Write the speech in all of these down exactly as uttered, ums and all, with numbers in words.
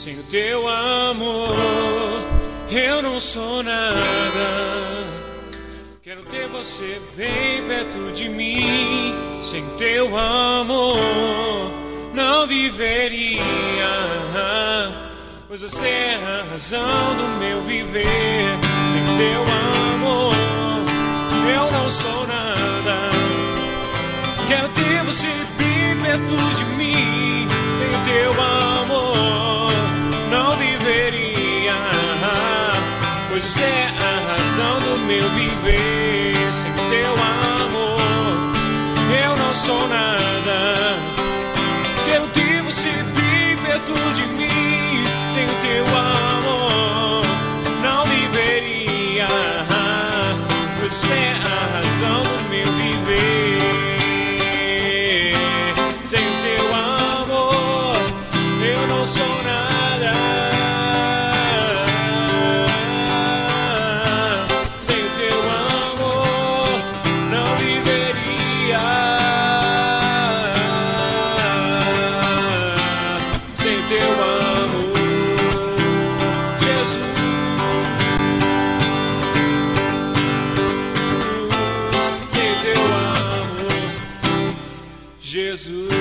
Sem o teu amor, eu não sou nada. Quero ter você bem perto de mim. Sem teu amor, não viveria, pois você é a razão do meu viver. Sem teu amor, eu não sou nada. Quero ter você bem perto de mim. Sem teu amor, não viveria, pois você é a razão do meu viver. Sem teu amor, eu não sou nada. Quero ter você bem perto de mim. Sem o teu amor, não viveria, pois você é a razão do meu viver. Sem o teu amor, eu não sou nada. Sem o teu amor, não viveria. Sem teu amor, Jesus. Sem teu amor, Jesus.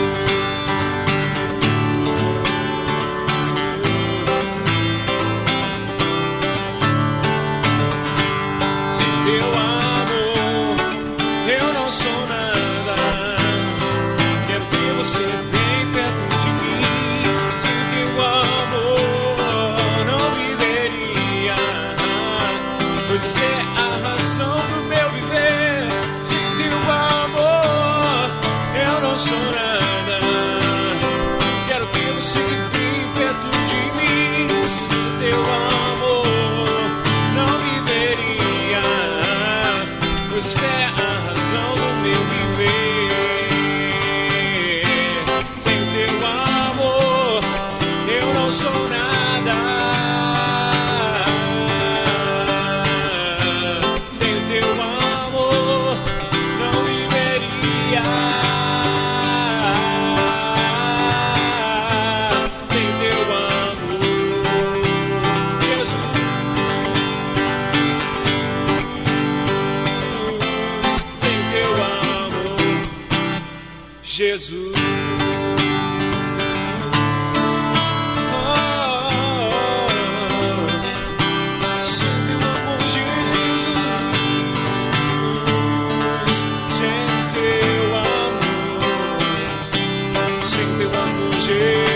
Teu amor, eu não sou nada. Quero ter você bem perto de mim. Sem teu amor, não viveria, pois você é a razão do meu viver. Sem teu amor, eu não sou nada. Quero ter você bem perto de mim. Sem teu amor, não viveria, você é a razão do meu viver. Sem o teu amor, eu não sou nada. Sem o teu amor, não viveria. Sem o teu amor, Jesus. Jesus, oh, sem teu amor, Jesus, sem teu amor, sem teu amor, Jesus.